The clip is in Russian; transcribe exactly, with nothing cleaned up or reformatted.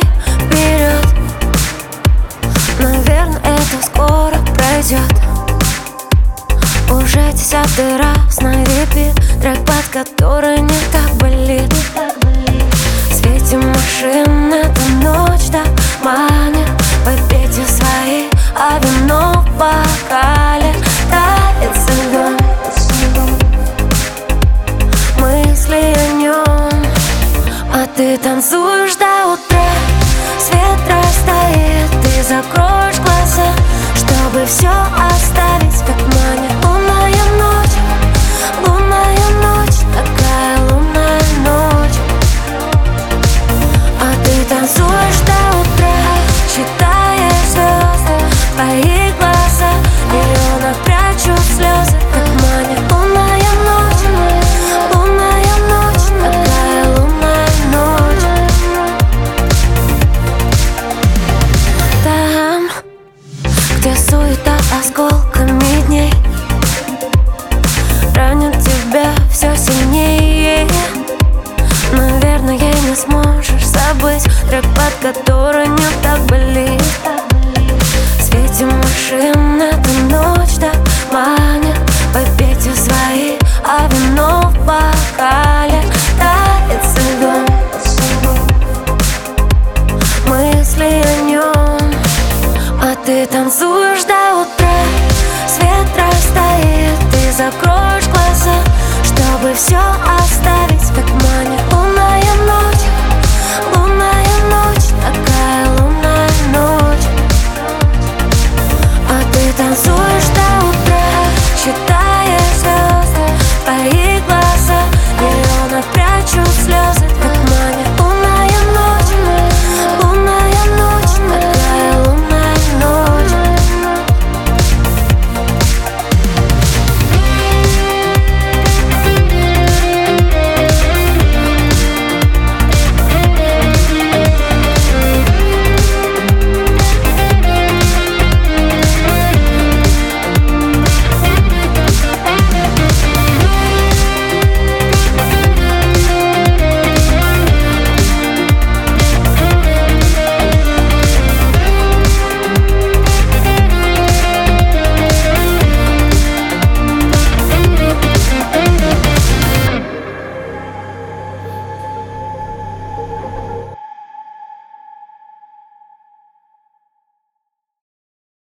вперед. Наверное, это скоро пройдет. Уже десятый раз на репит трек, под который не так болит. Светим машин, эта ночь так манит. Попейте свои, а вино в бокале тает со льдом. Мысли о нем, а ты танцуешь до утра. Свет растает, ты закроешь глаза, чтобы все оставить как манит. Лунная ночь, лунная ночь, такая лунная ночь. А ты танцуешь до утра, считаешь звезды в твоих глазах. Миллионов прячут слезы, как манит. Лунная ночь, лунная ночь, такая лунная ночь. Там, где суета осколками дней ранит тебя все сильнее. Наверное, не сможешь забыть трек, под который не так болит. Светим машин, эта ночь так манит. Попейте свои, а вино в бокале тает со льдом. Мысли о нем, а ты танцуешь до утра. Свет растает, ты закроешь глаза, чтобы все оставить